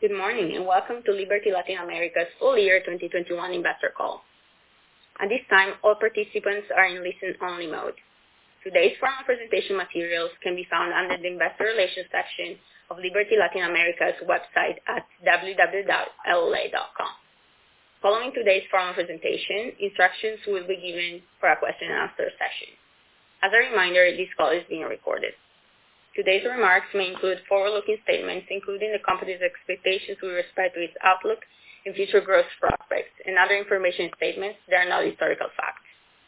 Good morning and welcome to Liberty Latin America's full year 2021 investor call. At this time, all participants are in listen-only mode. Today's formal presentation materials can be found under the Investor Relations section of Liberty Latin America's website at www.lla.com. Following today's formal presentation, instructions will be given for a question and answer session. As a reminder, this call is being recorded. Today's remarks may include forward-looking statements, including the company's expectations with respect to its outlook and future growth prospects, and other information statements that are not historical facts.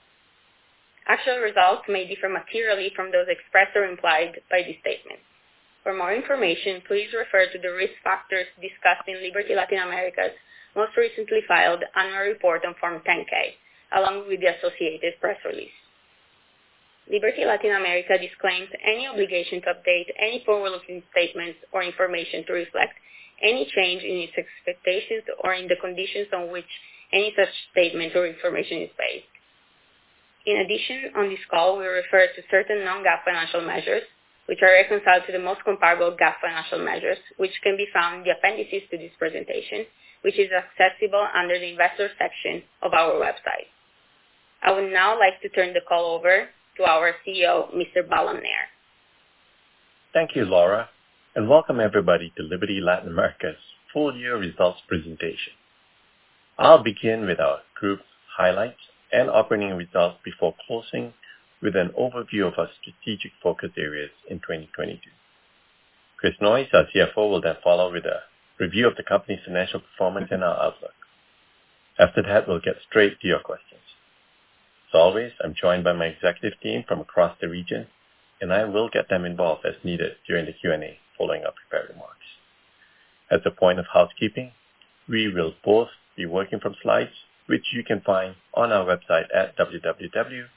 Actual results may differ materially from those expressed or implied by these statements. For more information, please refer to the risk factors discussed in Liberty Latin America's most recently filed annual report on Form 10-K, along with the associated press release. Liberty Latin America disclaims any obligation to update any forward-looking statements or information to reflect any change in its expectations or in the conditions on which any such statement or information is based. In addition, on this call, we refer to certain non-GAAP financial measures, which are reconciled to the most comparable GAAP financial measures, which can be found in the appendices to this presentation, which is accessible under the Investor section of our website. I would now like to turn the call over to our CEO, Mr. Balan Nair. Thank you, Laura, and welcome everybody to Liberty Latin America's full year results presentation. I'll begin with our group highlights and operating results before closing with an overview of our strategic focus areas in 2022. Chris Noyes, our CFO, will then follow with a review of the company's financial performance and our outlook. After that, we'll get straight to your questions. As always, I'm joined by my executive team from across the region, and I will get them involved as needed during the Q&A following our prepared remarks. As a point of housekeeping, we will both be working from slides, which you can find on our website at www.lla.com.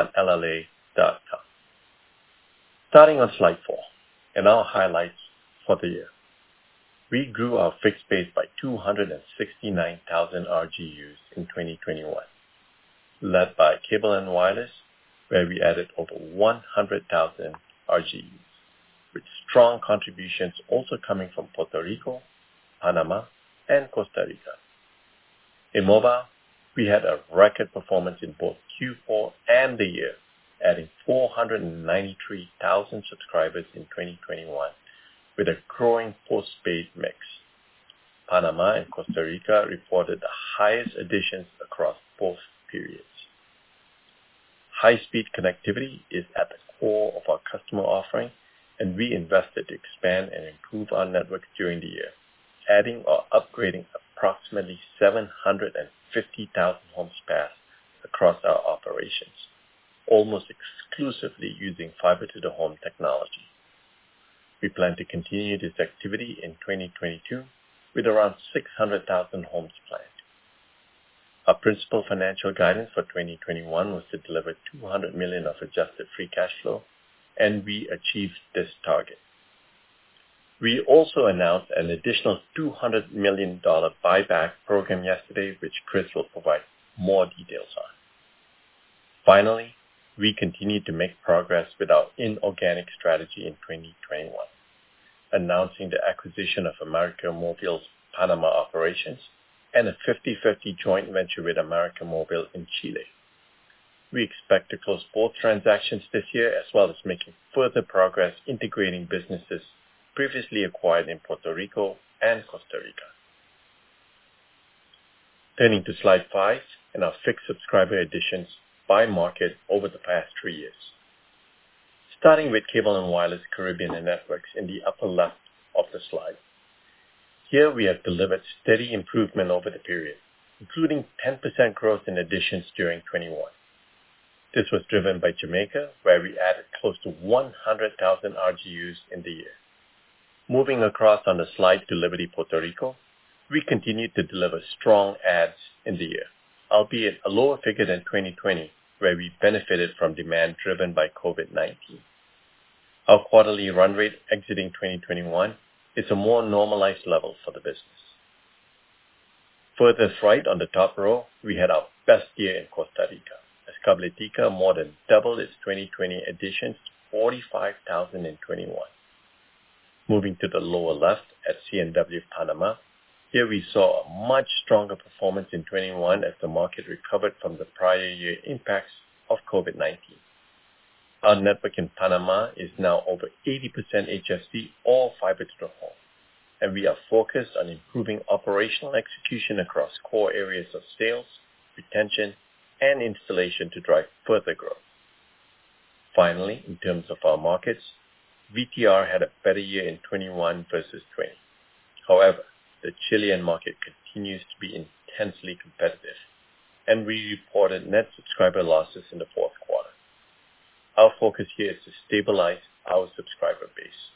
Starting on slide 4, and our highlights for the year. We grew our fixed base by 269,000 RGUs in 2021. Led by Cable and Wireless, where we added over 100,000 RGUs, with strong contributions also coming from Puerto Rico, Panama, and Costa Rica. In mobile, we had a record performance in both Q4 and the year, adding 493,000 subscribers in 2021, with a growing postpaid mix. Panama and Costa Rica reported the highest additions across both periods. High-speed connectivity is at the core of our customer offering, and we invested to expand and improve our network during the year, adding or upgrading approximately 750,000 homes passed across our operations, almost exclusively using fiber-to-the-home technology. We plan to continue this activity in 2022 with around 600,000 homes planned. Our principal financial guidance for 2021 was to deliver $200 million of adjusted free cash flow, and we achieved this target. We also announced an additional $200 million buyback program yesterday, which Chris will provide more details on. Finally, we continued to make progress with our inorganic strategy in 2021, announcing the acquisition of América Móvil's Panama operations and a 50-50 joint venture with América Móvil in Chile. We expect to close both transactions this year, as well as making further progress integrating businesses previously acquired in Puerto Rico and Costa Rica. Turning to slide 5 and our fixed subscriber additions by market over the past 3 years. Starting with Cable and Wireless Caribbean and Networks in the upper left of the slide. Here we have delivered steady improvement over the period, including 10% growth in additions during 21. This was driven by Jamaica, where we added close to 100,000 RGUs in the year. Moving across on the slide to Liberty Puerto Rico, we continued to deliver strong adds in the year, albeit a lower figure than 2020, where we benefited from demand driven by COVID-19. Our quarterly run rate exiting 2021 is a more normalized level for the business. Furthest right on the top row, we had our best year in Costa Rica, as Cabletica more than doubled its 2020 additions to 45,000 in 21. Moving to the lower left at C&W Panama, here we saw a much stronger performance in 21 as the market recovered from the prior year impacts of COVID-19. Our network in Panama is now over 80% HFC or fiber to the home, and we are focused on improving operational execution across core areas of sales, retention, and installation to drive further growth. Finally, in terms of our markets, VTR had a better year in 21 versus 20. However, the Chilean market continues to be intensely competitive, and we reported net subscriber losses in the fourth quarter. Our focus here is to stabilize our subscriber base.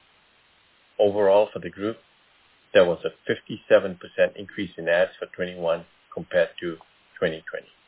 Overall for the group, there was a 57% increase in ads for 21 compared to 2020.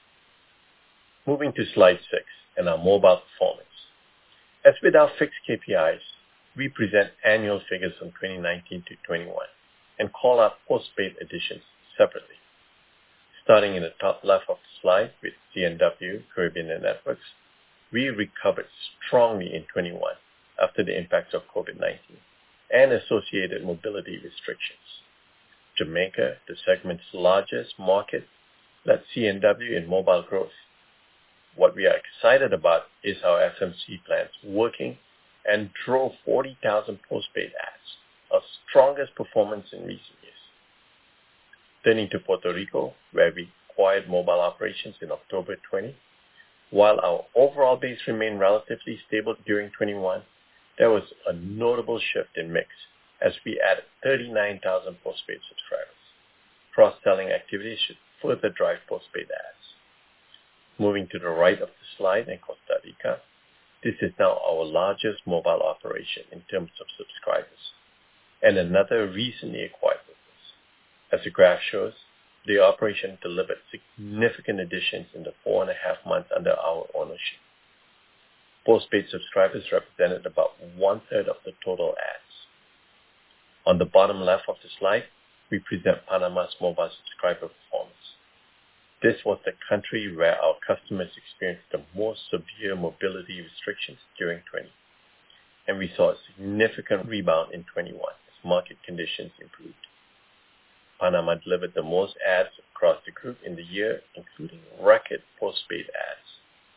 Moving to slide 6 and our mobile performance. As with our fixed KPIs, we present annual figures from 2019 to 21 and call out postpaid additions separately. Starting in the top left of the slide with C&W, Caribbean and Networks, we recovered strongly in 21 after the impacts of COVID-19 and associated mobility restrictions. Jamaica, the segment's largest market, led C&W in mobile growth. What we are excited about is our SMC plans working and drove 40,000 postpaid adds, our strongest performance in recent years. Turning to Puerto Rico, where we acquired mobile operations in October 20, while our overall base remained relatively stable during 21, there was a notable shift in mix as we added 39,000 postpaid subscribers. Cross-selling activities should further drive postpaid adds. Moving to the right of the slide in Costa Rica, this is now our largest mobile operation in terms of subscribers, and another recently acquired business. As the graph shows, the operation delivered significant additions in the 4.5 months under our ownership. Postpaid subscribers represented about 1/3 of the total ads. On the bottom left of the slide, we present Panama's mobile subscriber performance. This was the country where our customers experienced the most severe mobility restrictions during 20, and we saw a significant rebound in 21 as market conditions improved. Panama delivered the most ads across the group in the year, including record postpaid ads.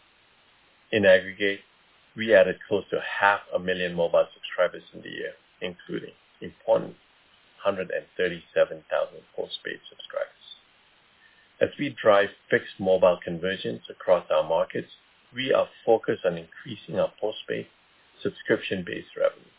In aggregate, we added close to 500,000 mobile subscribers in the year, including important 137,000 postpaid subscribers. As we drive fixed mobile convergence across our markets, we are focused on increasing our postpaid subscription-based revenue.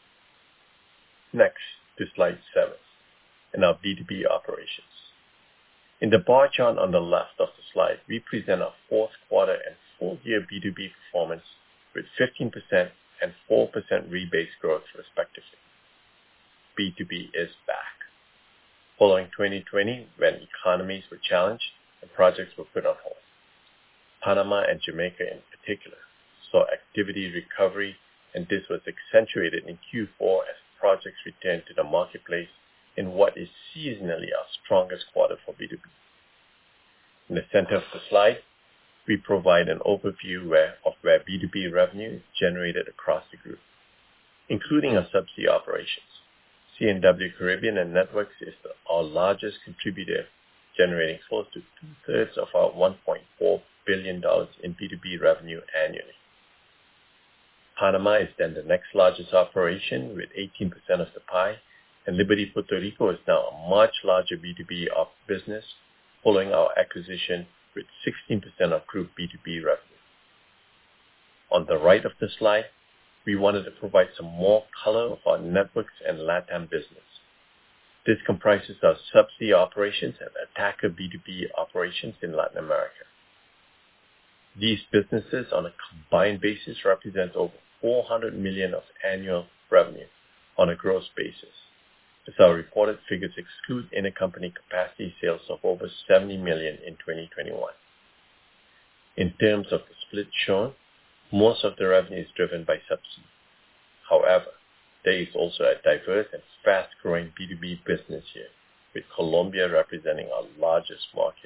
Next, to slide 7, and our B2B operations. In the bar chart on the left of the slide, we present our fourth quarter and full year B2B performance with 15% and 4% rebased growth respectively. B2B is back. Following 2020, when economies were challenged and projects were put on hold, Panama and Jamaica in particular saw activity recovery, and this was accentuated in Q4 as projects returned to the marketplace in what is seasonally our strongest quarter for B2B. In the center of the slide, we provide an overview of where B2B revenue is generated across the group, including our subsea operations. C&W Caribbean and Networks is our largest contributor, generating close to 2/3 of our $1.4 billion in B2B revenue annually. Panama is then the next largest operation with 18% of the pie, and Liberty Puerto Rico is now a much larger B2B business following our acquisition with 16% of group B2B revenue. On the right of the slide, we wanted to provide some more color of our networks and LATAM business. This comprises our subsea operations and Attacker B2B operations in Latin America. These businesses on a combined basis represent over $400 million of annual revenue on a gross basis, as our reported figures exclude intercompany capacity sales of over $70 million in 2021. In terms of the split shown, most of the revenue is driven by subsea. However, there is also a diverse and fast-growing B2B business here, with Colombia representing our largest market.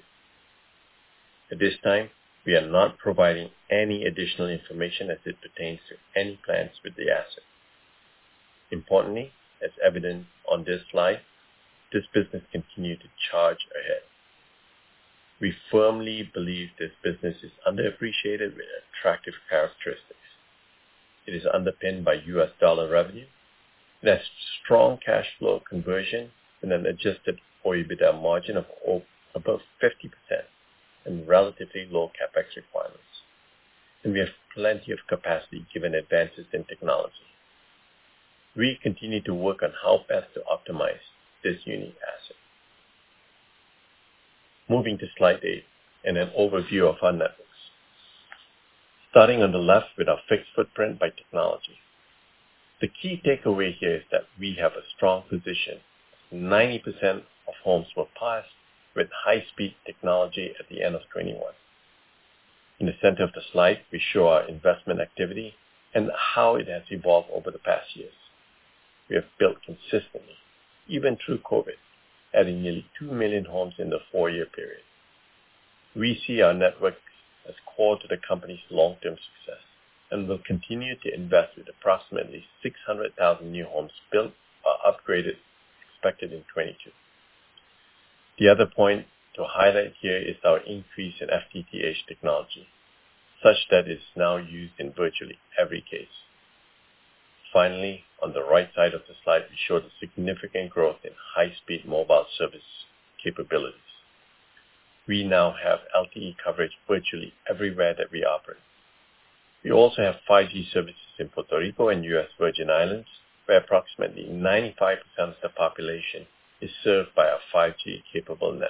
At this time, we are not providing any additional information as it pertains to any plans with the asset. Importantly, as evident on this slide, this business continued to charge ahead. We firmly believe this business is underappreciated with attractive characteristics. It is underpinned by US dollar revenue. It has strong cash flow conversion and an adjusted OIBDA margin of above 50% and relatively low capex requirements. And we have plenty of capacity given advances in technology. We continue to work on how best to optimize this unique asset. Moving to slide 8 and an overview of our networks. Starting on the left with our fixed footprint by technology. The key takeaway here is that we have a strong position. 90% of homes were passed with high-speed technology at the end of 21. In the center of the slide, we show our investment activity and how it has evolved over the past years. We have built consistently, even through COVID, adding nearly 2 million homes in the 4-year period. We see our networks as core to the company's long-term success and will continue to invest with approximately 600,000 new homes built or upgraded expected in 22. The other point to highlight here is our increase in FTTH technology, such that it is now used in virtually every case. Finally, on the right side of the slide, we show the significant growth in high-speed mobile service capabilities. We now have LTE coverage virtually everywhere that we operate. We also have 5G services in Puerto Rico and U.S. Virgin Islands, where approximately 95% of the population is served by our 5G-capable network.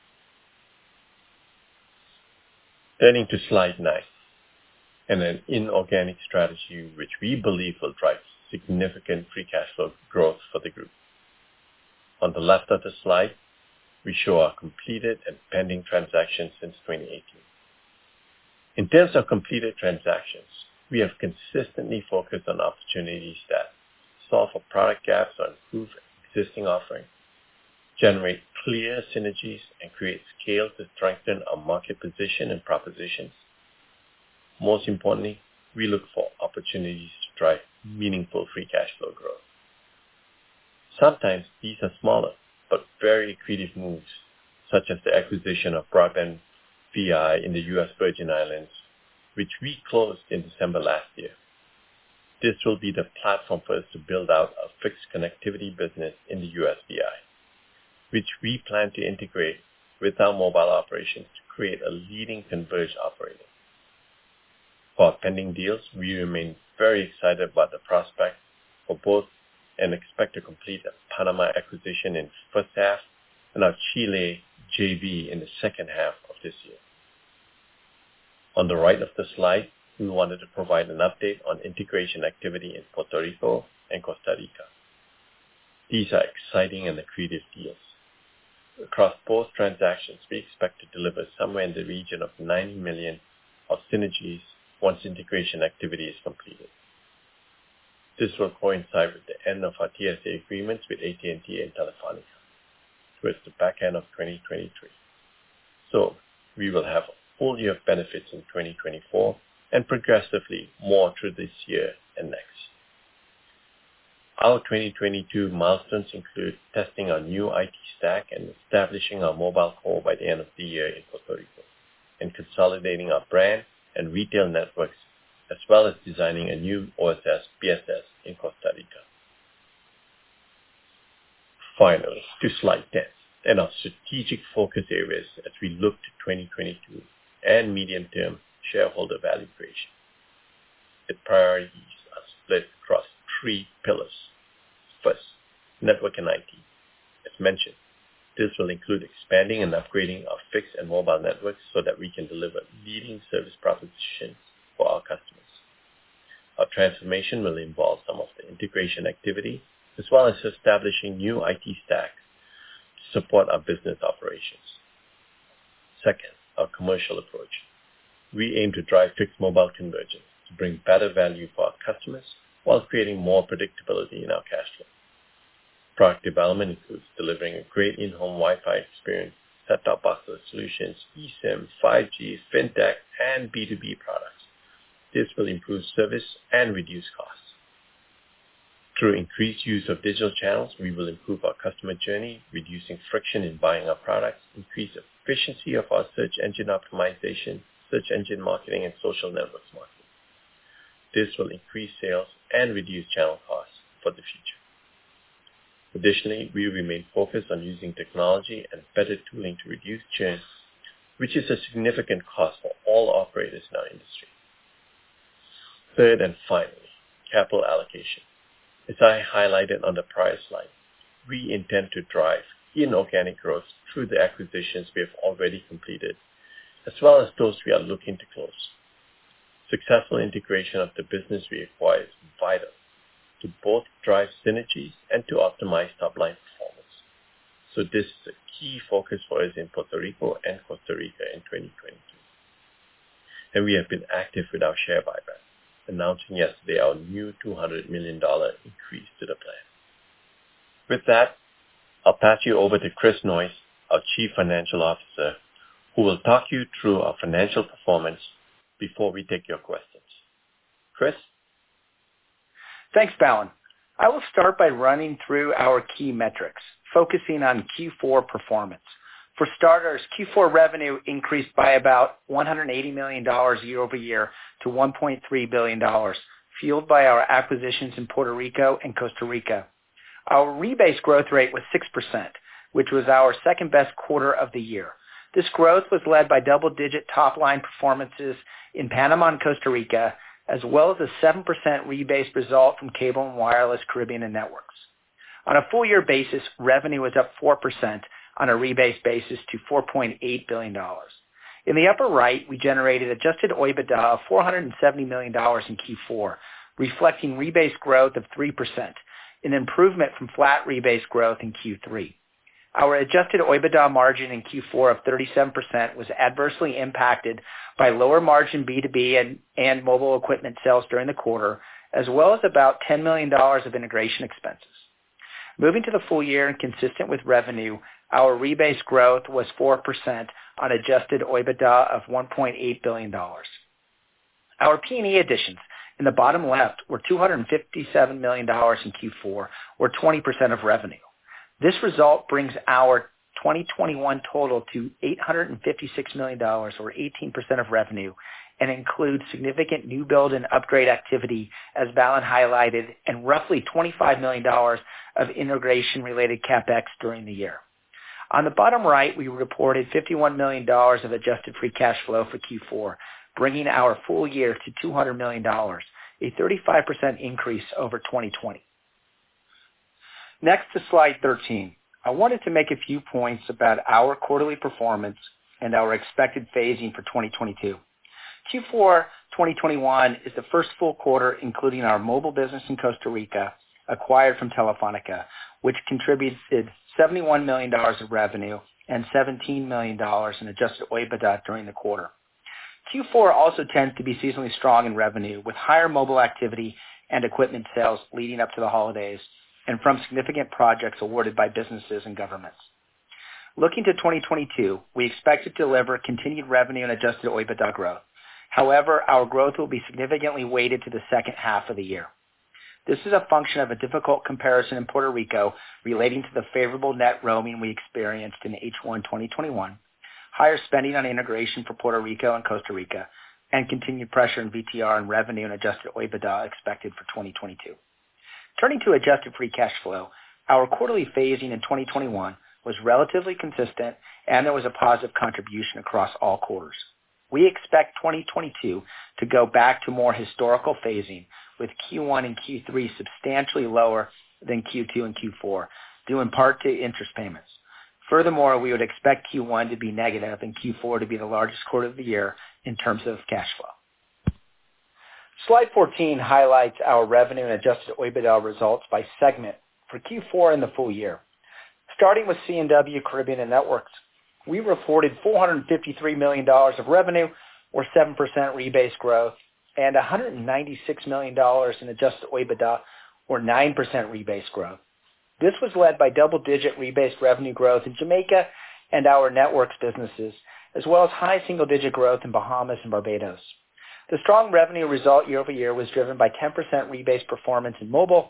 Turning to slide 9, and an inorganic strategy which we believe will drive significant free cash flow growth for the group. On the left of the slide, we show our completed and pending transactions since 2018. In terms of completed transactions, we have consistently focused on opportunities that solve for product gaps or improve existing offerings, generate clear synergies, and create scale to strengthen our market position and propositions. Most importantly, we look for opportunities to drive meaningful free cash flow growth. Sometimes these are smaller but very accretive moves, such as the acquisition of Broadband VI in the U.S. Virgin Islands, which we closed in December last year. This will be the platform for us to build out a fixed connectivity business in the U.S. VI, which we plan to integrate with our mobile operations to create a leading converged operator. For our pending deals, we remain very excited about the prospect for both and expect to complete a Panama acquisition in first half and our Chile JV in the second half of this year. On the right of the slide, we wanted to provide an update on integration activity in Puerto Rico and Costa Rica. These are exciting and accretive deals. Across both transactions, we expect to deliver somewhere in the region of 90 million of synergies once integration activity is completed. This will coincide with the end of our TSA agreements with AT&T and Telefonica towards the back end of 2023. So we will have a full year of benefits in 2024 and progressively more through this year and next. Our 2022 milestones include testing our new IT stack and establishing our mobile core by the end of the year in Puerto Rico, and consolidating our brand and retail networks, as well as designing a new OSS BSS in Costa Rica. Finally, to slide 10, and our strategic focus areas as we look to 2022 and medium-term shareholder value creation. The priorities are split across 3 pillars. First, network and IT. As mentioned, this will include expanding and upgrading our fixed and mobile networks so that we can deliver leading service propositions for our customers. Our transformation will involve some of the integration activity, as well as establishing new IT stacks to support our business operations. Second, our commercial approach. We aim to drive fixed mobile convergence to bring better value for our customers while creating more predictability in our cash flow. Product development includes delivering a great in-home Wi-Fi experience, set-top box solutions, eSIM, 5G, fintech, and B2B products. This will improve service and reduce costs. Through increased use of digital channels, we will improve our customer journey, reducing friction in buying our products, increase efficiency of our search engine optimization, search engine marketing, and social networks marketing. This will increase sales and reduce channel costs for the future. Additionally, we remain focused on using technology and better tooling to reduce churn, which is a significant cost for all operators in our industry. Third and finally, capital allocation. As I highlighted on the prior slide, we intend to drive inorganic growth through the acquisitions we have already completed, as well as those we are looking to close. Successful integration of the business we acquire is vital to both drive synergies and to optimize top-line performance. So this is a key focus for us in Puerto Rico and Costa Rica in 2022. And we have been active with our share buyback, announcing yesterday our new $200 million increase to the plan. With that, I'll pass you over to Chris Noyes, our Chief Financial Officer, who will talk you through our financial performance before we take your questions. Chris? Thanks, Balan. I will start by running through our key metrics, focusing on Q4 performance. For starters, Q4 revenue increased by about $180 million year over year to $1.3 billion, fueled by our acquisitions in Puerto Rico and Costa Rica. Our rebase growth rate was 6%, which was our second best quarter of the year. This growth was led by double-digit top-line performances in Panama and Costa Rica, as well as a 7% rebase result from Cable and Wireless Caribbean and Networks. On a full-year basis, revenue was up 4% on a rebase basis to $4.8 billion. In the upper right, we generated adjusted OIBDA of $470 million in Q4, reflecting rebase growth of 3%, an improvement from flat rebase growth in Q3. Our adjusted OIBDA margin in Q4 of 37% was adversely impacted by lower margin B2B and mobile equipment sales during the quarter, as well as about $10 million of integration expenses. Moving to the full year and consistent with revenue, our rebase growth was 4% on adjusted OIBDA of $1.8 billion. Our P&E additions in the bottom left were $257 million in Q4, or 20% of revenue. This result brings our 2021 total to $856 million, or 18% of revenue, and includes significant new build and upgrade activity, as Balan highlighted, and roughly $25 million of integration-related CapEx during the year. On the bottom right, we reported $51 million of adjusted free cash flow for Q4, bringing our full year to $200 million, a 35% increase over 2020. Next to slide 13, I wanted to make a few points about our quarterly performance and our expected phasing for 2022. Q4 2021 is the first full quarter including our mobile business in Costa Rica, acquired from Telefonica, which contributed $71 million of revenue and $17 million in adjusted OIBDA during the quarter. Q4 also tends to be seasonally strong in revenue, with higher mobile activity and equipment sales leading up to the holidays, and from significant projects awarded by businesses and governments. Looking to 2022, we expect to deliver continued revenue and adjusted OIBDA growth. However, our growth will be significantly weighted to the second half of the year. This is a function of a difficult comparison in Puerto Rico relating to the favorable net roaming we experienced in H1 2021, higher spending on integration for Puerto Rico and Costa Rica, and continued pressure in VTR and revenue and adjusted OIBDA expected for 2022. Turning to adjusted free cash flow, our quarterly phasing in 2021 was relatively consistent, and there was a positive contribution across all quarters. We expect 2022 to go back to more historical phasing, with Q1 and Q3 substantially lower than Q2 and Q4, due in part to interest payments. Furthermore, we would expect Q1 to be negative and Q4 to be the largest quarter of the year in terms of cash flow. Slide 14 highlights our revenue and adjusted OIBDA results by segment for Q4 and the full year. Starting with C&W Caribbean and Networks, we reported $453 million of revenue, or 7% rebase growth, and $196 million in adjusted OIBDA, or 9% rebase growth. This was led by double-digit rebase revenue growth in Jamaica and our networks businesses, as well as high single-digit growth in Bahamas and Barbados. The strong revenue result year over year was driven by 10% rebase performance in mobile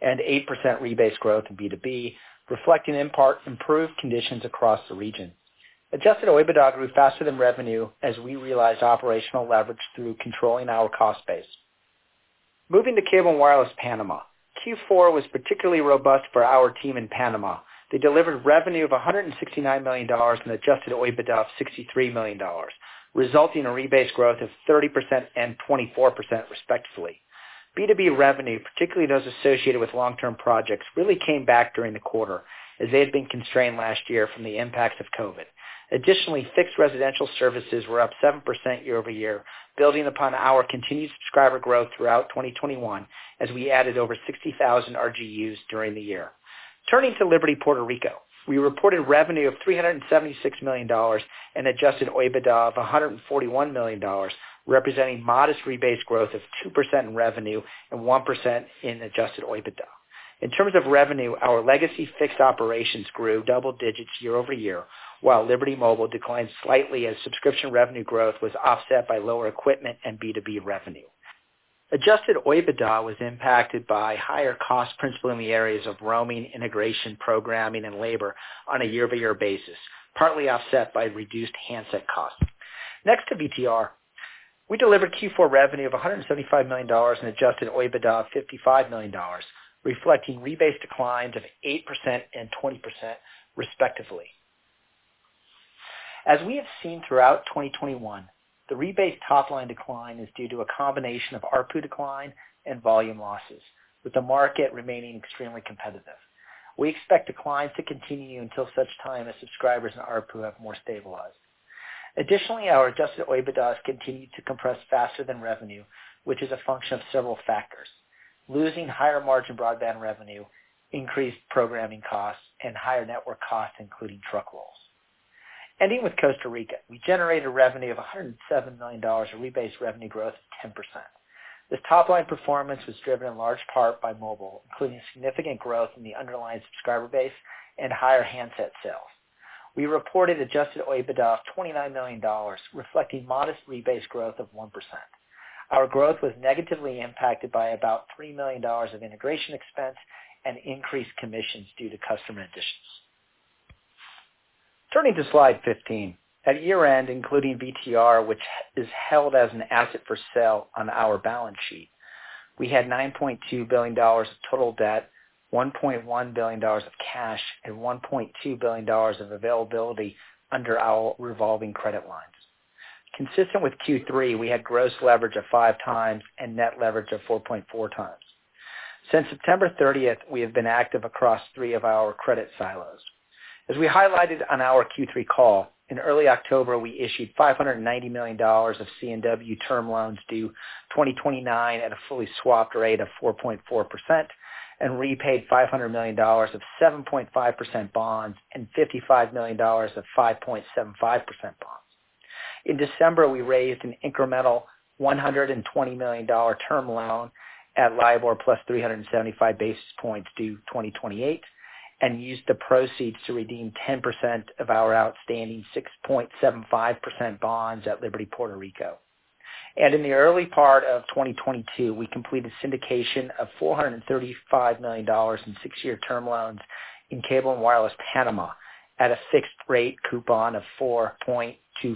and 8% rebase growth in B2B, reflecting in part improved conditions across the region. Adjusted OIBDA grew faster than revenue as we realized operational leverage through controlling our cost base. Moving to Cable & Wireless Panama, Q4 was particularly robust for our team in Panama. They delivered revenue of $169 million and adjusted OIBDA of $63 million, resulting in rebase growth of 30% and 24% respectively. B2B revenue, particularly those associated with long-term projects, really came back during the quarter as they had been constrained last year from the impacts of COVID. Additionally, fixed residential services were up 7% year over year, building upon our continued subscriber growth throughout 2021 as we added over 60,000 RGUs during the year. Turning to Liberty Puerto Rico, we reported revenue of $376 million and adjusted OIBDA of $141 million, representing modest rebase growth of 2% in revenue and 1% in adjusted OIBDA. In terms of revenue, our legacy fixed operations grew double digits year over year, while Liberty Mobile declined slightly as subscription revenue growth was offset by lower equipment and B2B revenue. Adjusted OIBDA was impacted by higher costs principally in the areas of roaming, integration, programming, and labor on a year-over-year basis, partly offset by reduced handset costs. Next to VTR, we delivered Q4 revenue of $175 million and adjusted OIBDA of $55 million, reflecting rebase declines of 8% and 20% respectively. As we have seen throughout 2021, the rebase top-line decline is due to a combination of ARPU decline and volume losses, with the market remaining extremely competitive. We expect declines to continue until such time as subscribers and ARPU have more stabilized. Additionally, our adjusted OIBDA has continued to compress faster than revenue, which is a function of several factors: losing higher margin broadband revenue, increased programming costs, and higher network costs, including truck rolls. Ending with Costa Rica, we generated revenue of $107 million, a rebase revenue growth of 10%. This top-line performance was driven in large part by mobile, including significant growth in the underlying subscriber base and higher handset sales. We reported adjusted OIBDA of $29 million, reflecting modest rebase growth of 1%. Our growth was negatively impacted by about $3 million of integration expense and increased commissions due to customer additions. Turning to slide 15, at year-end, including VTR, which is held as an asset for sale on our balance sheet, we had $9.2 billion of total debt, $1.1 billion of cash, and $1.2 billion of availability under our revolving credit lines. Consistent with Q3, we had gross leverage of 5 times and net leverage of 4.4 times. Since September 30th, we have been active across 3 of our credit silos. As we highlighted on our Q3 call, in early October, we issued $590 million of C&W term loans due 2029 at a fully swapped rate of 4.4% and repaid $500 million of 7.5% bonds and $55 million of 5.75% bonds. In December, we raised an incremental $120 million term loan at LIBOR plus 375 basis points due 2028 and used the proceeds to redeem 10% of our outstanding 6.75% bonds at Liberty Puerto Rico. And in the early part of 2022, we completed syndication of $435 million in 6-year term loans in Cable & Wireless Panama at a fixed rate coupon of 4.25%.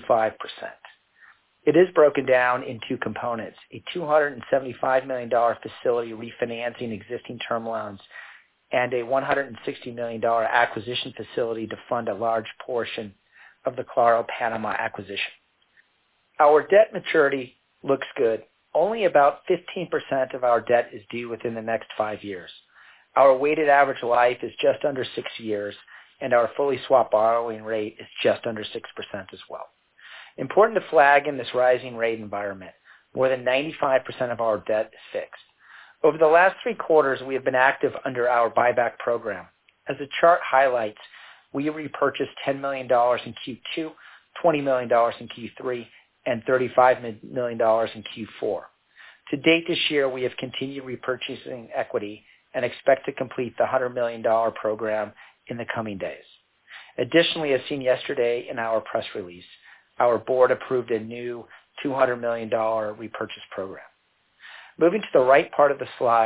It is broken down in 2 components: a $275 million facility refinancing existing term loans and a $160 million acquisition facility to fund a large portion of the Claro Panama acquisition. Our debt maturity looks good. Only about 15% of our debt is due within the next 5 years. Our weighted average life is just under 6 years, and our fully swapped borrowing rate is just under 6% as well. Important to flag in this rising rate environment, more than 95% of our debt is fixed. Over the last 3 quarters, we have been active under our buyback program. As the chart highlights, we repurchased $10 million in Q2, $20 million in Q3, and $35 million in Q4. To date this year, we have continued repurchasing equity and expect to complete the $100 million program in the coming days. Additionally, as seen yesterday in our press release, our board approved a new $200 million repurchase program. Moving to the right part of the slide,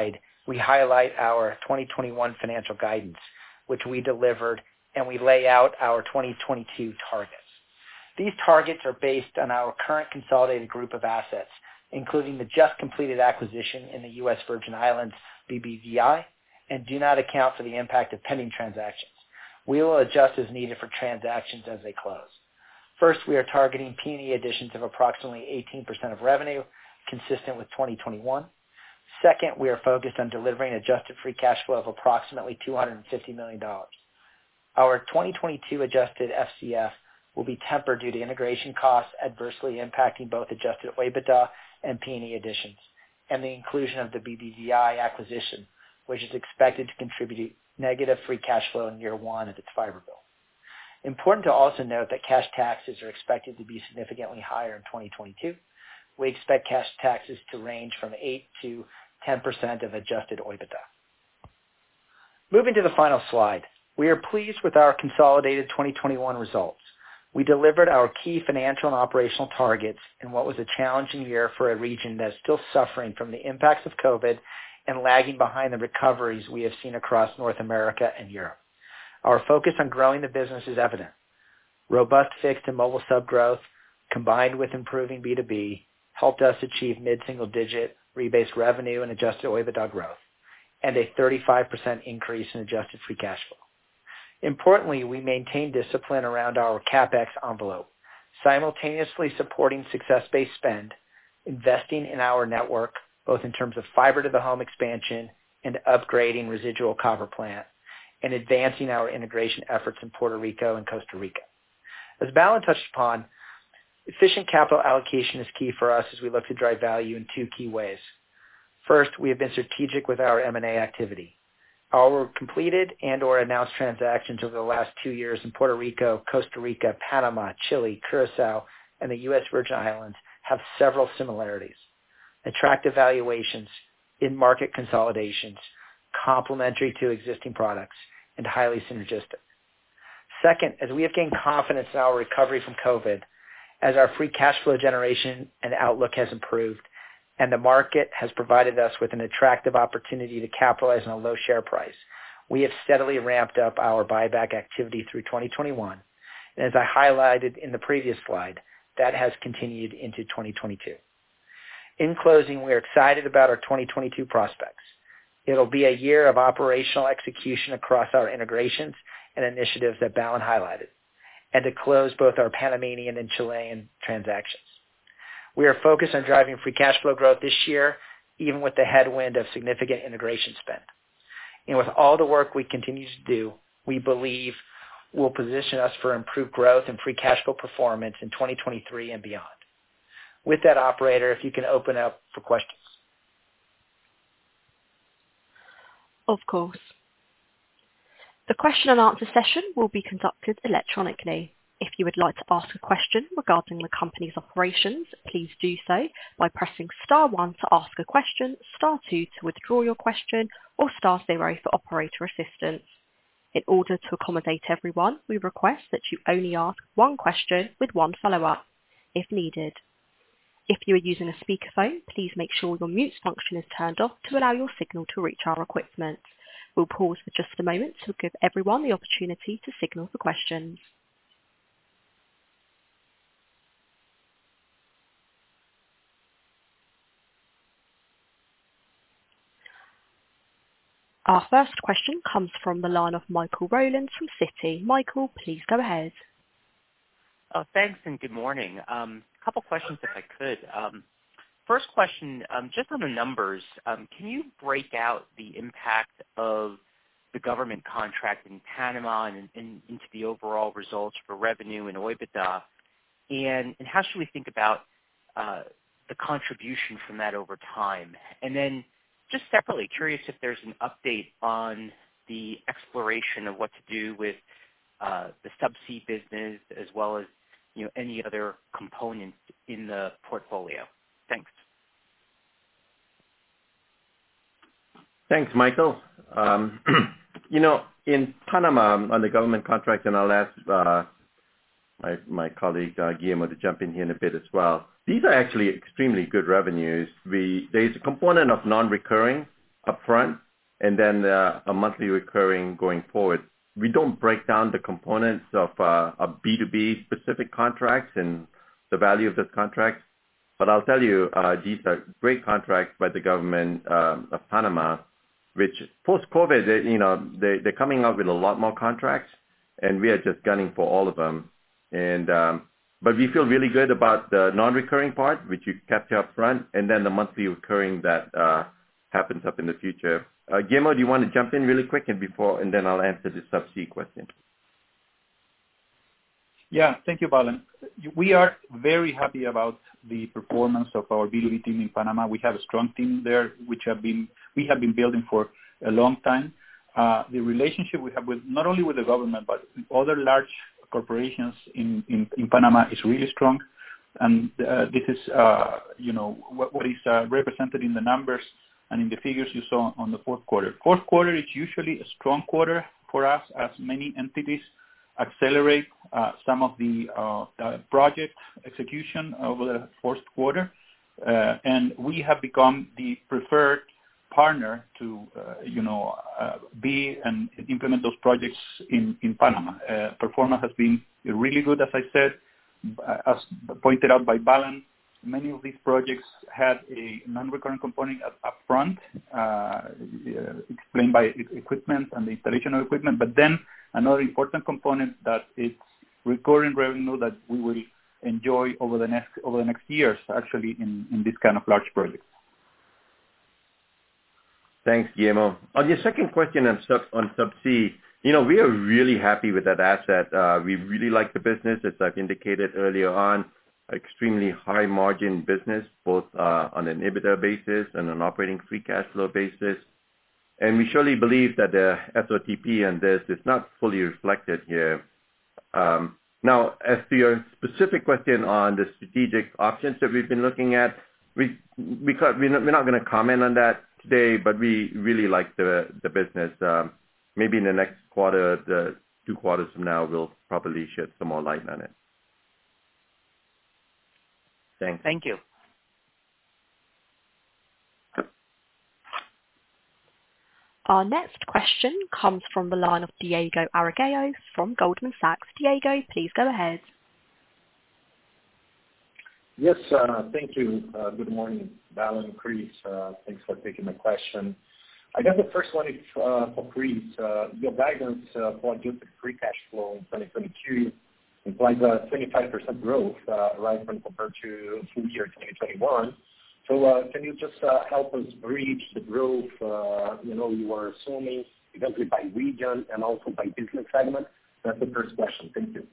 we highlight our 2021 financial guidance, which we delivered, and we lay out our 2022 targets. These targets are based on our current consolidated group of assets, including the just completed acquisition in the U.S. Virgin Islands, BBVI, and do not account for the impact of pending transactions. We will adjust as needed for transactions as they close. First, we are targeting P&E additions of approximately 18% of revenue, consistent with 2021. Second, we are focused on delivering adjusted free cash flow of approximately $250 million. Our 2022 adjusted FCF will be tempered due to integration costs adversely impacting both adjusted OIBDA and P&E additions, and the inclusion of the BBVI acquisition, which is expected to contribute negative free cash flow in year one of its fiber build. Important to also note that cash taxes are expected to be significantly higher in 2022. We expect cash taxes to range from 8 to 10% of adjusted OIBDA. Moving to the final slide, we are pleased with our consolidated 2021 results. We delivered our key financial and operational targets in what was a challenging year for a region that is still suffering from the impacts of COVID and lagging behind the recoveries we have seen across North America and Europe. Our focus on growing the business is evident. Robust fixed and mobile sub growth, combined with improving B2B, helped us achieve mid-single-digit rebased revenue and adjusted OIBDA growth, and a 35% increase in adjusted free cash flow. Importantly, we maintained discipline around our CapEx envelope, simultaneously supporting success-based spend, investing in our network, both in terms of fiber to the home expansion and upgrading residual copper plant, and advancing our integration efforts in Puerto Rico and Costa Rica. As Balan touched upon, efficient capital allocation is key for us as we look to drive value in two key ways. First, we have been strategic with our M&A activity. Our completed and or announced transactions over the last 2 years in Puerto Rico, Costa Rica, Panama, Chile, Curacao, and the U.S. Virgin Islands have several similarities. Attractive valuations, in-market consolidations, complementary to existing products, and highly synergistic. Second, as we have gained confidence in our recovery from COVID, as our free cash flow generation and outlook has improved, and the market has provided us with an attractive opportunity to capitalize on a low share price, we have steadily ramped up our buyback activity through 2021. And as I highlighted in the previous slide, that has continued into 2022. In closing, we are excited about our 2022 prospects. It'll be a year of operational execution across our integrations and initiatives that Balan highlighted, and to close both our Panamanian and Chilean transactions. We are focused on driving free cash flow growth this year, even with the headwind of significant integration spend. And with all the work we continue to do, we believe will position us for improved growth and free cash flow performance in 2023 and beyond. With that, operator, if you can open up for questions. Of course. The question and answer session will be conducted electronically. If you would like to ask a question regarding the company's operations, please do so by pressing star 1 to ask a question, star 2 to withdraw your question, or star 0 for operator assistance. In order to accommodate everyone, we request that you only ask one question with one follow-up, if needed. If you are using a speakerphone, please make sure your mute function is turned off to allow your signal to reach our equipment. We'll pause for just a moment to give everyone the opportunity to signal for questions. Our first question comes from the line of Michael Rowland from Citi. Michael, please go ahead. Oh, thanks and good morning. A couple questions if I could. First question, just on the numbers, can you break out the impact of the government contract in Panama and into the overall results for revenue and OIBDA? And how should we think about the contribution from that over time? And then just separately, curious if there's an update on the exploration of what to do with the subsea business as well as any other components in the portfolio. Thanks. Thanks, Michael. In Panama on the government contract, and I'll ask my colleague Guillermo to jump in here in a bit as well. These are actually extremely good revenues. There's a component of non-recurring upfront and then a monthly recurring going forward. We don't break down the components of a B2B specific contracts and the value of those contracts, but I'll tell you, these are great contracts by the government of Panama, which post-COVID, they're coming out with a lot more contracts, and we are just gunning for all of them. And but we feel really good about the non-recurring part, which you capture up front, and then the monthly recurring that happens up in the future. Guillermo, do you want to jump in really quick and then I'll answer the subsea question. Yeah, thank you, Balan. We are very happy about the performance of our B2B team in Panama. We have a strong team there, which we have been building for a long time. The relationship we have with not only with the government but with other large corporations in Panama is really strong, and this is what is represented in the numbers and in the figures you saw on the fourth quarter. Fourth quarter is usually a strong quarter for us, as many entities accelerate some of the project execution over the fourth quarter, and we have become the preferred partner to be and implement those projects in Panama. Performance has been really good, as I said, as pointed out by Balan. Many of these projects had a non-recurring component up front, explained by equipment and the installation of equipment, but then another important component that it's recurring revenue that we will enjoy over the next years, actually, in this kind of large projects. Thanks, Guillermo. On your second question on subsea, we are really happy with that asset. We really like the business, as I've indicated earlier on. Extremely high margin business, both on an EBITDA basis and an operating free cash flow basis. And we surely believe that the SOTP and this is not fully reflected here. Now, as to your specific question on the strategic options that we've been looking at, we're not going to comment on that today, but we really like the business. Maybe in the next quarter, the 2 quarters from now, we'll probably shed some more light on it. Thanks. Thank you. Our next question comes from the line of Diego Aragao from Goldman Sachs. Diego, please go ahead. Yes, thank you. Good morning, Balan, Chris. Thanks for taking my question. I guess the first one is for Chris. Your guidance for adjusted free cash flow in 2022 implies a 25% growth, right, when compared to full year 2021. So can you just help us bridge the growth, you were assuming, eventually by region and also by business segment? That's the first question. Thank you.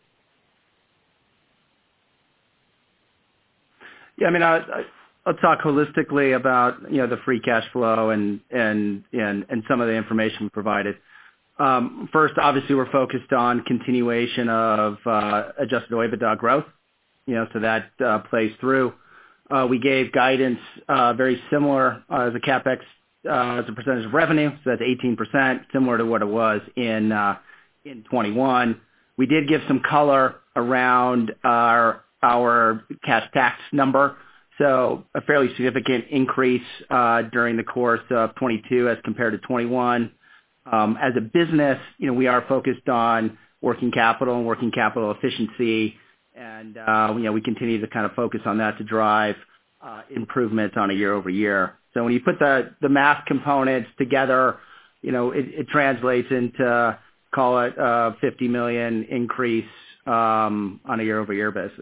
Yeah, I mean, I'll talk holistically about, the free cash flow and some of the information provided. First, obviously, we're focused on continuation of adjusted OIBDA growth, so that plays through. We gave guidance very similar as a CapEx as a percentage of revenue, so that's 18%, similar to what it was in 21. We did give some color around our cash tax number, so a fairly significant increase during the course of 22 as compared to 21. As a business, we are focused on working capital and working capital efficiency, and we continue to kind of focus on that to drive improvements on a year-over-year. So when you put the math components together, it translates into, call it a $50 million increase on a year-over-year basis.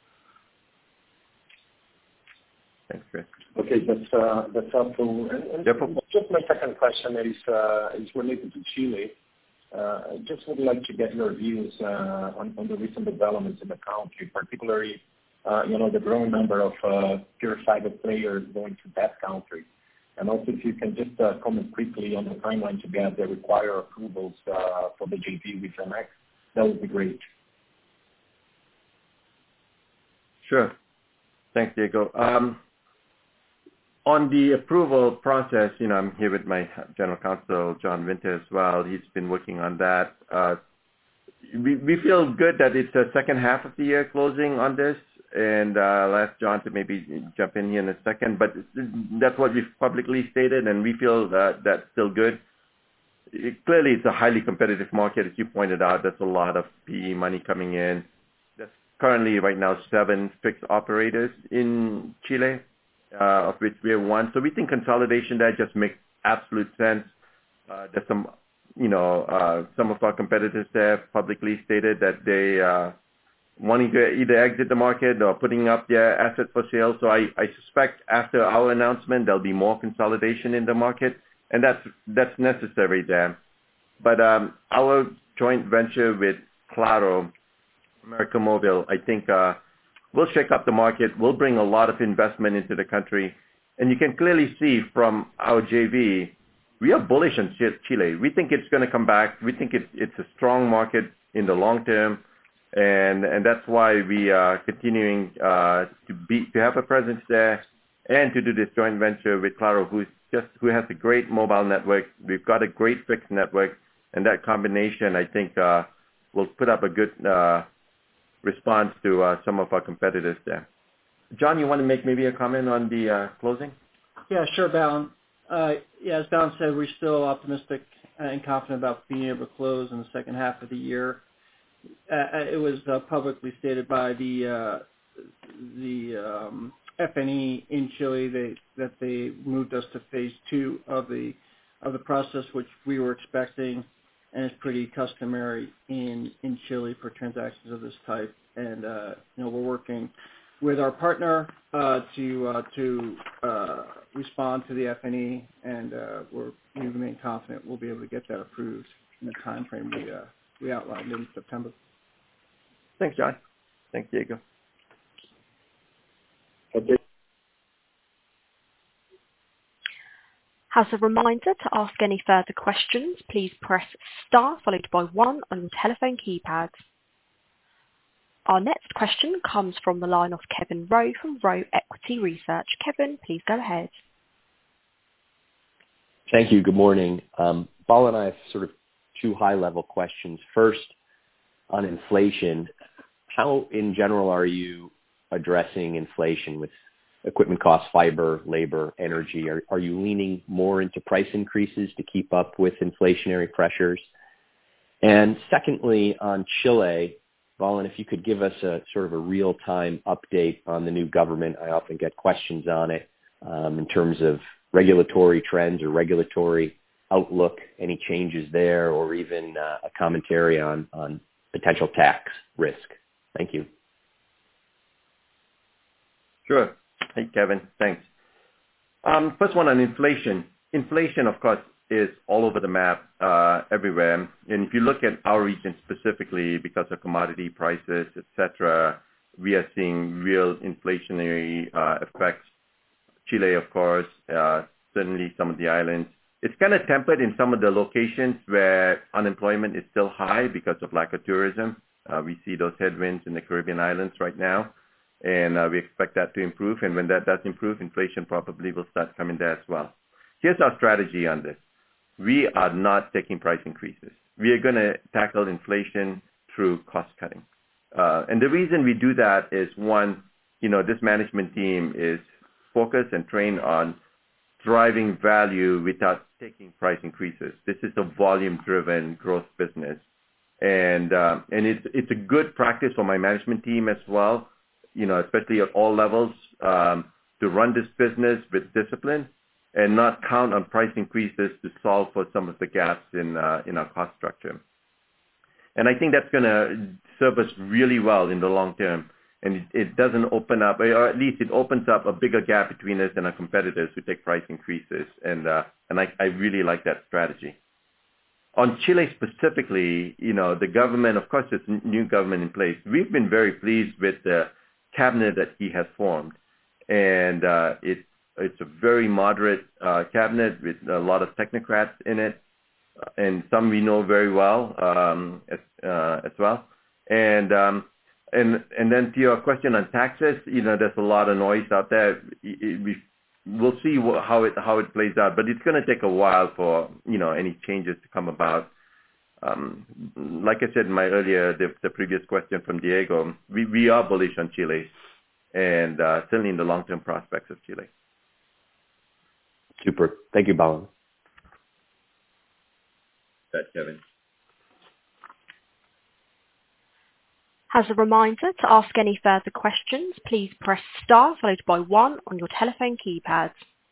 Thanks, Chris. Okay, that's helpful. And just my second question is related to Chile. I just would like to get your views on the recent developments in the country, particularly, the growing number of pure fiber players going to that country. And also, if you can just comment quickly on the timeline to get the required approvals for the JV with MX, that would be great. Sure. Thanks, Diego. On the approval process, I'm here with my general counsel, John Winter, as well. He's been working on that. We feel good that it's the second half of the year closing on this, and I'll ask John to maybe jump in here in a second, but that's what we've publicly stated, and we feel that that's still good. Clearly, it's a highly competitive market, as you pointed out. There's a lot of PE money coming in. There's currently right now 7 fixed operators in Chile, of which we are one. So we think consolidation there just makes absolute sense. There's some, some of our competitors there publicly stated that they wanting to either exit the market or putting up their asset for sale. So I suspect after our announcement, there'll be more consolidation in the market, and that's necessary there. But our joint venture with Claro, América Móvil, I think will shake up the market, will bring a lot of investment into the country. And you can clearly see from our JV, we are bullish on Chile. We think it's going to come back. We think it's a strong market in the long term. And that's why we are continuing to have a presence there and to do this joint venture with Claro, who has a great mobile network. We've got a great fixed network, and that combination, I think, will put up a good response to some of our competitors there. John, you want to make maybe a comment on the closing? Yeah, sure, Balan. As Balan said, we're still optimistic and confident about being able to close in the second half of the year. It was publicly stated by the FNE in Chile that they moved us to phase 2 of the process, which we were expecting, and is pretty customary in Chile for transactions of this type. And we're working with our partner to respond to the FNE, and we remain confident we'll be able to get that approved in the time frame we outlined in September. Thanks, John. Thanks, Diego. Okay. As a reminder, to ask any further questions, please press star followed by 1 on your telephone keypad. Our next question comes from the line of Kevin Rowe from Rowe Equity Research. Kevin, please go ahead. Thank you. Good morning. Balan and I have sort of 2 high-level questions. First, on inflation, how in general are you addressing inflation with equipment costs, fiber, labor, energy? Are you leaning more into price increases to keep up with inflationary pressures? And secondly, on Chile, Balan, if you could give us a sort of a real-time update on the new government. I often get questions on it in terms of regulatory trends or regulatory outlook, any changes there, or even a commentary on potential tax risk. Thank you. Sure. Hey, Kevin. Thanks. First one on inflation. Inflation, of course, is all over the map everywhere. And if you look at our region specifically, because of commodity prices, et cetera, we are seeing real inflationary effects. Chile, of course, certainly some of the islands. It's kind of tempered in some of the locations where unemployment is still high because of lack of tourism. We see those headwinds in the Caribbean islands right now, and we expect that to improve. And when that does improve, inflation probably will start coming there as well. Here's our strategy on this. We are not taking price increases. We are going to tackle inflation through cost cutting. And the reason we do that is, one, this management team is focused and trained on driving value without taking price increases. This is a volume-driven growth business. And it's a good practice for my management team as well, especially at all levels, to run this business with discipline and not count on price increases to solve for some of the gaps in our cost structure. And I think that's going to serve us really well in the long term. And it doesn't open up, or at least it opens up a bigger gap between us and our competitors who take price increases. And I really like that strategy. On Chile specifically, the government, of course, there's a new government in place. We've been very pleased with the cabinet that he has formed. And it's a very moderate cabinet with a lot of technocrats in it, and some we know very well as well. And then to your question on taxes, there's a lot of noise out there. We'll see how it plays out, but it's going to take a while for any changes to come about. Like I said in my the previous question from Diego, we are bullish on Chile. and certainly in the long-term prospects of Chile. Super. Thank you, Balan. That's Kevin. As a reminder, to ask any further questions, please press star followed by 1 on your telephone keypad.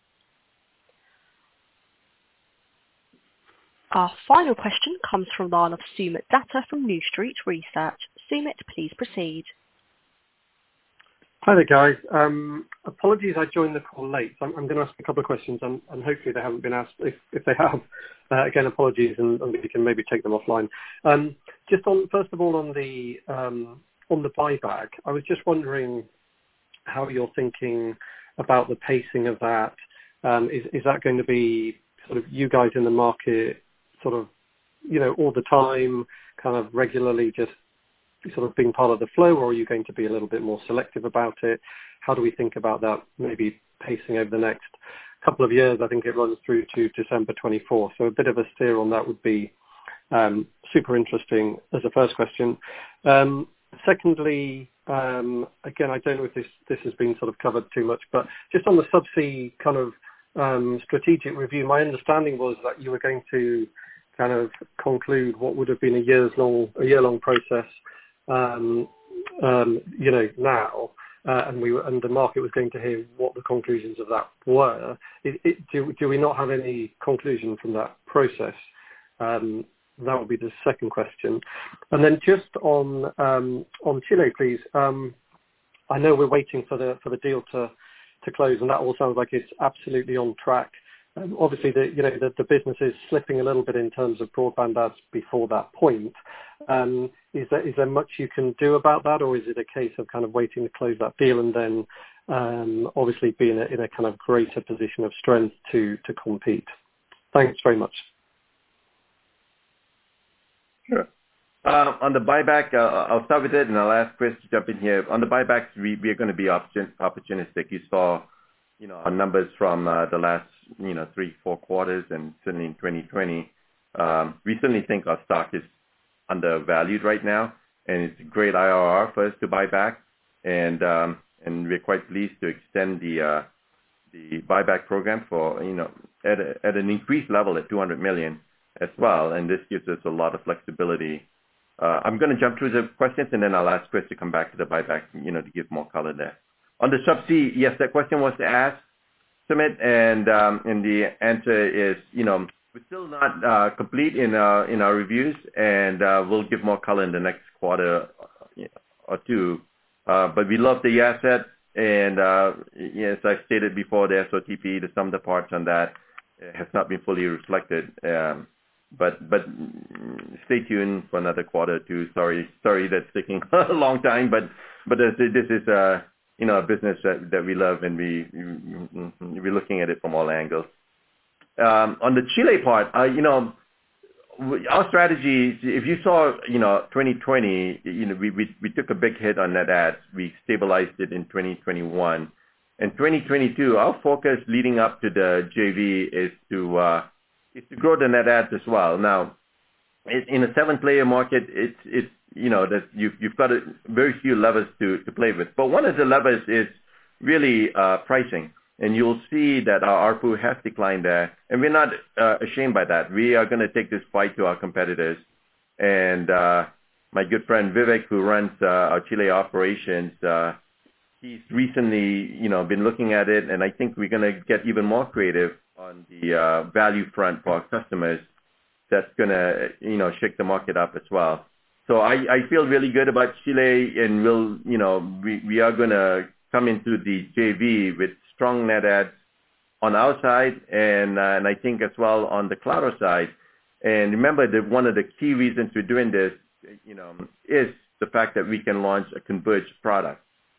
Our final question comes from the line of Sumit Datta from New Street Research. Sumit, please proceed. Hi there, guys. Apologies, I joined the call late. So I'm going to ask a couple of questions, and hopefully they haven't been asked. If they have, again, apologies, and we can maybe take them offline. Just on, first of all, on the buyback, I was just wondering how you're thinking about the pacing of that. Is that going to be sort of you guys in the market, sort of, all the time, kind of regularly, just sort of being part of the flow, or are you going to be a little bit more selective about it? How do we think about that maybe pacing over the next couple of years? I think it runs through to December 24. So a bit of a steer on that would be super interesting as a first question. Secondly, again, I don't know if this has been sort of covered too much, but just on the subsea kind of strategic review, my understanding was that you were going to kind of conclude what would have been a year-long process, now, and the market was going to hear what the conclusions of that were. Do we not have any conclusion from that process? That would be the second question. And then just on Chile, please. I know we're waiting for the deal to close, and that all sounds like it's absolutely on track. Obviously, the business is slipping a little bit in terms of broadband adds before that point. Is there much you can do about that, or is it a case of kind of waiting to close that deal and then obviously be in a kind of greater position of strength to compete? Thanks very much. Sure. On the buyback, I'll start with it, and I'll ask Chris to jump in here. On the buybacks, we are going to be opportunistic. You saw, our numbers from the last, 3-4 quarters, and certainly in 2020. We certainly think our stock is undervalued right now, and it's a great IRR for us to buy back, and we're quite pleased to extend the buyback program for, at an increased level at 200 million as well, and this gives us a lot of flexibility. I'm going to jump through the questions, and then I'll ask Chris to come back to the buyback, to give more color there. On the subsea, yes, that question was asked, Sumit, and the answer is, we're still not complete in our reviews, and we'll give more color in the next quarter or two. But we love the asset, and as I stated before, the SOTP, the sum of the parts on that has not been fully reflected. But stay tuned for another quarter or two. Sorry that's taking a long time, but this is a business that we love, and we're looking at it from all angles. On the Chile part, our strategy, if you saw, 2020, we took a big hit on net adds. We stabilized it in 2021. And 2022, our focus leading up to the JV is to grow the net adds as well. Now, in a 7-player market, it's that you've got very few levers to play with. But one of the levers is really pricing. And you'll see that our ARPU has declined there. And we're not ashamed by that. We are going to take this fight to our competitors. And my good friend Vivek, who runs our Chile operations, he's recently, been looking at it. And I think we're going to get even more creative on the value front for our customers. That's going to, shake the market up as well. So I feel really good about Chile, and we are going to come into the JV with strong net adds on our side, and I think as well on the Claro side. And remember that one of the key reasons we're doing this, is the fact that we can launch a converged product,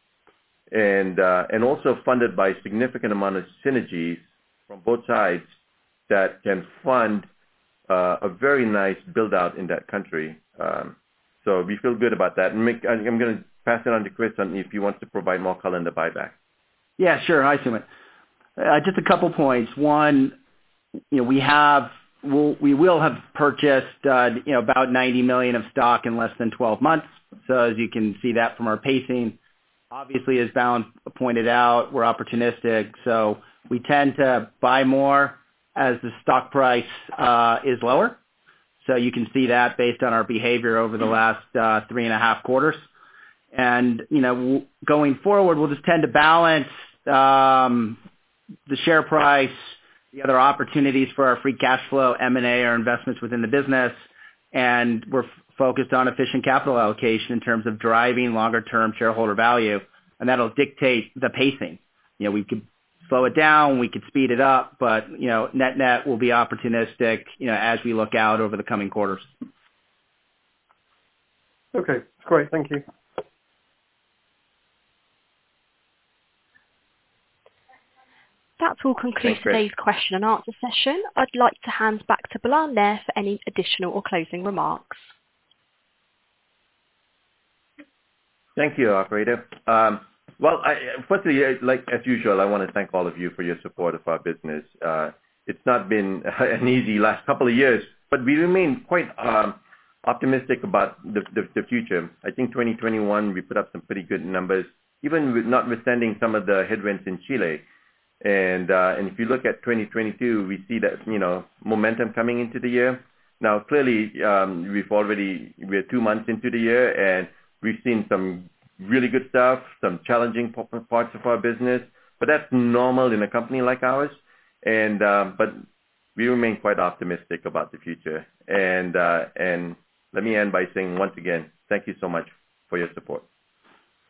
and also funded by a significant amount of synergies from both sides that can fund a very nice build out in that country. So we feel good about that. And I'm going to pass it on to Chris if he wants to provide more color in the buyback. Yeah, sure. Hi, Sumit. Just a couple points. One, we will have purchased, about 90 million of stock in less than 12 months. So as you can see that from our pacing, Obviously, as Balan pointed out, we're opportunistic, so we tend to buy more as the stock price is lower. So you can see that based on our behavior over the last 3.5 quarters. And, going forward, we'll just tend to balance the share price, the other opportunities for our free cash flow, M&A, or investments within the business, and we're focused on efficient capital allocation in terms of driving longer-term shareholder value, and that'll dictate the pacing. We could slow it down, we could speed it up, but, net will be opportunistic, as we look out over the coming quarters. Okay, great. Thank you. That will conclude today's question and answer session. I'd like to hand back to Balan Nair for any additional or closing remarks. Thank you, operator. Firstly, like as usual, I want to thank all of you for your support of our business. It's not been an easy last couple of years, but we remain quite optimistic about the future. I think 2021 we put up some pretty good numbers, even notwithstanding some of the headwinds in Chile. And if you look at 2022, we see that momentum coming into the year. Now, clearly, we're 2 months into the year, and we've seen some really good stuff, some challenging parts of our business, but that's normal in a company like ours. And but we remain quite optimistic about the future. And let me end by saying once again, thank you so much for your support.